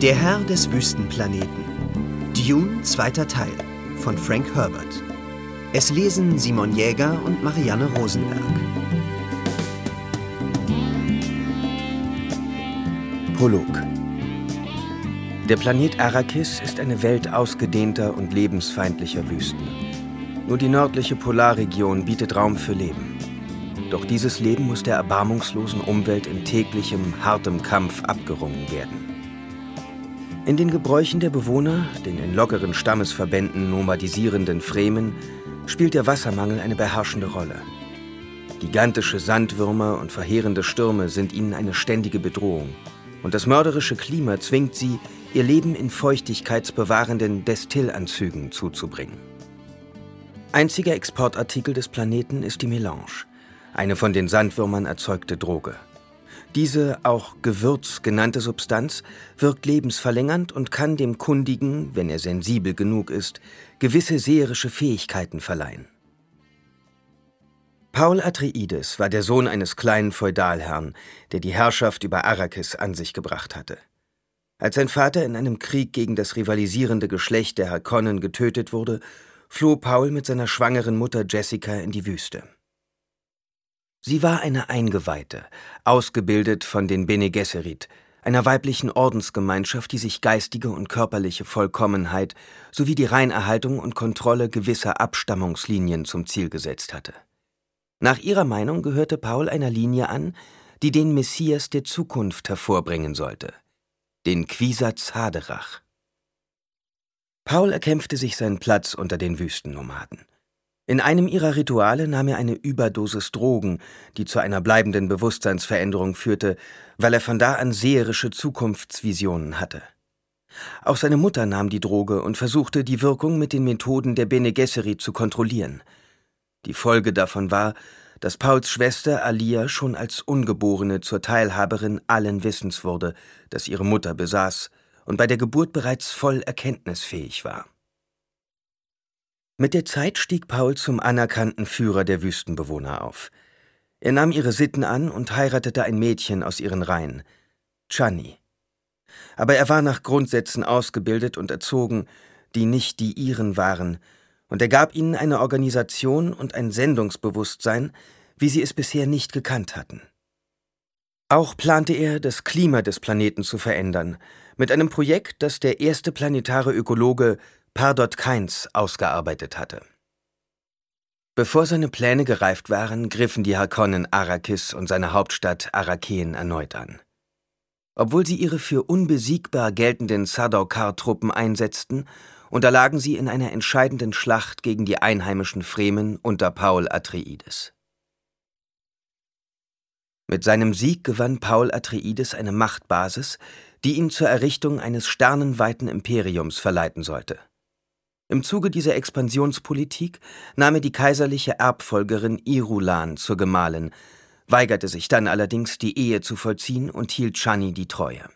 Der Herr des Wüstenplaneten. Dune, 2. Teil von Frank Herbert. Es lesen Simon Jäger und Marianne Rosenberg. Prolog. Der Planet Arrakis ist eine Welt ausgedehnter und lebensfeindlicher Wüsten. Nur die nördliche Polarregion bietet Raum für Leben. Doch dieses Leben muss der erbarmungslosen Umwelt in täglichem, hartem Kampf abgerungen werden. In den Gebräuchen der Bewohner, den in lockeren Stammesverbänden nomadisierenden Fremen, spielt der Wassermangel eine beherrschende Rolle. Gigantische Sandwürmer und verheerende Stürme sind ihnen eine ständige Bedrohung. Und das mörderische Klima zwingt sie, ihr Leben in feuchtigkeitsbewahrenden Destillanzügen zuzubringen. Einziger Exportartikel des Planeten ist die Melange, eine von den Sandwürmern erzeugte Droge. Diese, auch Gewürz genannte Substanz, wirkt lebensverlängernd und kann dem Kundigen, wenn er sensibel genug ist, gewisse seherische Fähigkeiten verleihen. Paul Atreides war der Sohn eines kleinen Feudalherrn, der die Herrschaft über Arrakis an sich gebracht hatte. Als sein Vater in einem Krieg gegen das rivalisierende Geschlecht der Harkonnen getötet wurde, floh Paul mit seiner schwangeren Mutter Jessica in die Wüste. Sie war eine Eingeweihte, ausgebildet von den Bene Gesserit, einer weiblichen Ordensgemeinschaft, die sich geistige und körperliche Vollkommenheit sowie die Reinerhaltung und Kontrolle gewisser Abstammungslinien zum Ziel gesetzt hatte. Nach ihrer Meinung gehörte Paul einer Linie an, die den Messias der Zukunft hervorbringen sollte, den Kwisatz Haderach. Paul erkämpfte sich seinen Platz unter den Wüstennomaden. In einem ihrer Rituale nahm er eine Überdosis Drogen, die zu einer bleibenden Bewusstseinsveränderung führte, weil er von da an seherische Zukunftsvisionen hatte. Auch seine Mutter nahm die Droge und versuchte, die Wirkung mit den Methoden der Bene Gesserit zu kontrollieren. Die Folge davon war, dass Pauls Schwester Alia schon als Ungeborene zur Teilhaberin allen Wissens wurde, das ihre Mutter besaß, und bei der Geburt bereits voll erkenntnisfähig war. Mit der Zeit stieg Paul zum anerkannten Führer der Wüstenbewohner auf. Er nahm ihre Sitten an und heiratete ein Mädchen aus ihren Reihen, Chani. Aber er war nach Grundsätzen ausgebildet und erzogen, die nicht die ihren waren, und er gab ihnen eine Organisation und ein Sendungsbewusstsein, wie sie es bisher nicht gekannt hatten. Auch plante er, das Klima des Planeten zu verändern, mit einem Projekt, das der erste planetare Ökologe Pardot Kynes ausgearbeitet hatte. Bevor seine Pläne gereift waren, griffen die Harkonnen Arrakis und seine Hauptstadt Arrakeen erneut an. Obwohl sie ihre für unbesiegbar geltenden Sardaukar-Truppen einsetzten, unterlagen sie in einer entscheidenden Schlacht gegen die einheimischen Fremen unter Paul Atreides. Mit seinem Sieg gewann Paul Atreides eine Machtbasis, die ihn zur Errichtung eines sternenweiten Imperiums verleiten sollte. Im Zuge dieser Expansionspolitik nahm er die kaiserliche Erbfolgerin Irulan zur Gemahlin, weigerte sich dann allerdings, die Ehe zu vollziehen und hielt Chani die Treue.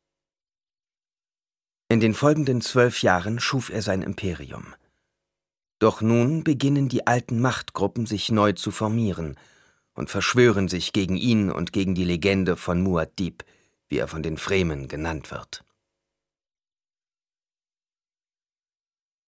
In den folgenden 12 Jahren schuf er sein Imperium. Doch nun beginnen die alten Machtgruppen sich neu zu formieren und verschwören sich gegen ihn und gegen die Legende von Muad'Dib, wie er von den Fremen genannt wird.